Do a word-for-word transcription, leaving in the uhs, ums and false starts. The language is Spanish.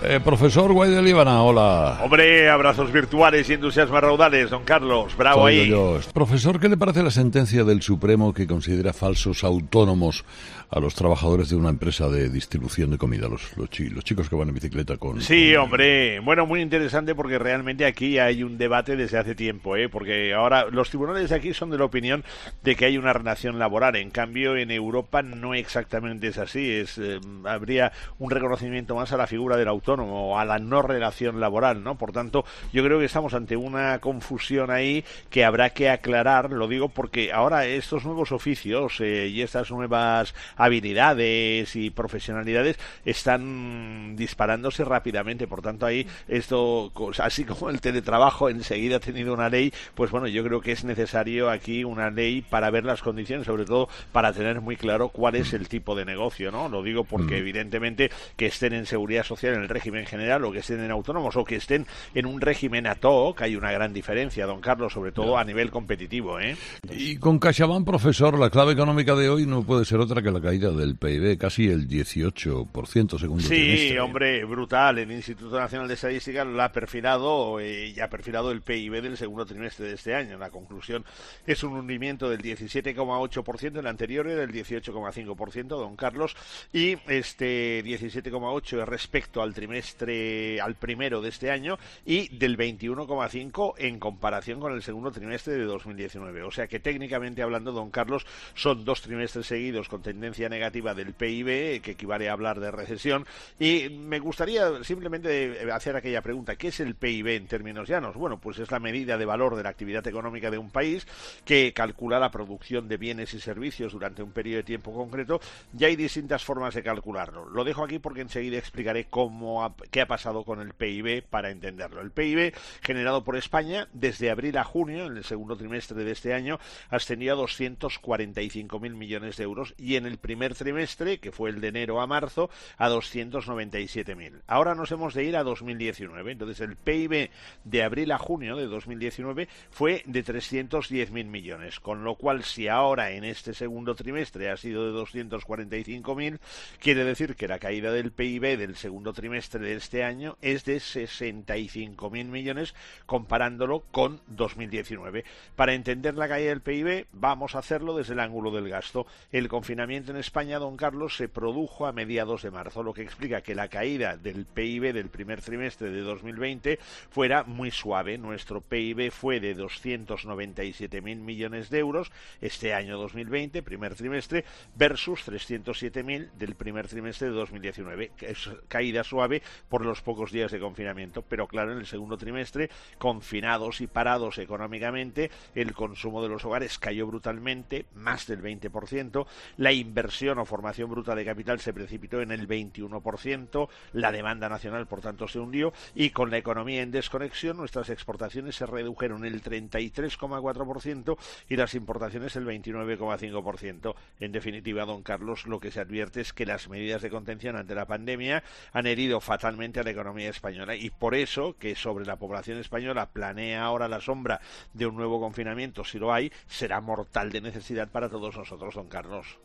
Eh, profesor Guay de Líbana, hola. Hombre, abrazos virtuales y entusiasmas raudales, don Carlos, bravo Soy ahí. yo. Profesor, ¿qué le parece la sentencia del Supremo que considera falsos autónomos a los trabajadores de una empresa de distribución de comida, los, los, chi, los chicos que van en bicicleta con... Sí, con... hombre, bueno, muy interesante porque realmente aquí hay un debate desde hace tiempo, ¿eh? Porque ahora los tribunales de aquí son de la opinión de que hay una relación laboral, en cambio en Europa no exactamente es así, es eh, habría un reconocimiento más a la figura del autónomo o a la no relación laboral, ¿no? Por tanto, yo creo que estamos ante una confusión ahí que habrá que aclarar, lo digo porque ahora estos nuevos oficios eh, y estas nuevas habilidades y profesionalidades están disparándose rápidamente, por tanto ahí esto, así como el teletrabajo enseguida ha tenido una ley, pues bueno, yo creo que es necesario aquí una ley para ver las condiciones, sobre todo para tener muy claro cuál es el tipo de negocio, ¿no? Lo digo porque mm. evidentemente que estén en seguridad social en el régimen general o que estén en autónomos o que estén en un régimen A T O, que hay una gran diferencia, don Carlos, sobre todo yeah. a nivel competitivo, ¿eh? Y con CaixaBank, profesor, la clave económica de hoy no puede ser otra que la caída del P I B, casi el dieciocho por ciento segundo sí, trimestre. Sí, hombre, brutal. El Instituto Nacional de Estadística lo ha perfilado eh, y ha perfilado el P I B del segundo trimestre de este año. La conclusión es un hundimiento del diecisiete coma ocho por ciento, el anterior era del dieciocho coma cinco por ciento, don Carlos, y este diecisiete coma ocho por ciento respecto al trimestre, al primero de este año, y del veintiuno coma cinco por ciento en comparación con el segundo trimestre de dos mil diecinueve. O sea que técnicamente hablando, don Carlos, son dos trimestres seguidos con tendencia negativa del P I B, que equivale a hablar de recesión. Y me gustaría simplemente hacer aquella pregunta: ¿qué es el P I B en términos llanos? Bueno, pues es la medida de valor de la actividad económica de un país que calcula la producción de bienes y servicios durante un periodo de tiempo concreto. Ya hay distintas formas de calcularlo. Lo dejo aquí porque enseguida explicaré cómo ha, qué ha pasado con el P I B para entenderlo. El P I B generado por España desde abril a junio, en el segundo trimestre de este año, ascendió a doscientos cuarenta y cinco mil millones de euros y en el primer trimestre, que fue el de enero a marzo, a doscientos noventa y siete mil. Ahora nos hemos de ir a dos mil diecinueve. Entonces el P I B de abril a junio de dos mil diecinueve fue de trescientos diez mil millones, con lo cual si ahora en este segundo trimestre ha sido de doscientos cuarenta y cinco mil, quiere decir que la caída del P I B del segundo trimestre de este año es de sesenta y cinco mil millones comparándolo con dos mil diecinueve. Para entender la caída del P I B vamos a hacerlo desde el ángulo del gasto. El confinamiento en España, don Carlos, se produjo a mediados de marzo, lo que explica que la caída del P I B del primer trimestre de dos mil veinte fuera muy suave. Nuestro P I B fue de doscientos noventa y siete mil millones de euros este año dos mil veinte, primer trimestre, versus trescientos siete mil del primer trimestre de dos mil diecinueve. Es caída suave por los pocos días de confinamiento, pero claro, en el segundo trimestre, confinados y parados económicamente, el consumo de los hogares cayó brutalmente, más del veinte por ciento, la inversión o formación bruta de capital se precipitó en el veintiuno por ciento, la demanda nacional, por tanto, se hundió, y con la economía en desconexión, nuestras exportaciones se redujeron el treinta y tres coma cuatro por ciento y las importaciones el veintinueve coma cinco por ciento. En definitiva, don Carlos, lo que se advierte es que las medidas de contención ante la pandemia han herido fatalmente a la economía española, y por eso que sobre la población española planea ahora la sombra de un nuevo confinamiento, si lo hay, será mortal de necesidad para todos nosotros, don Carlos.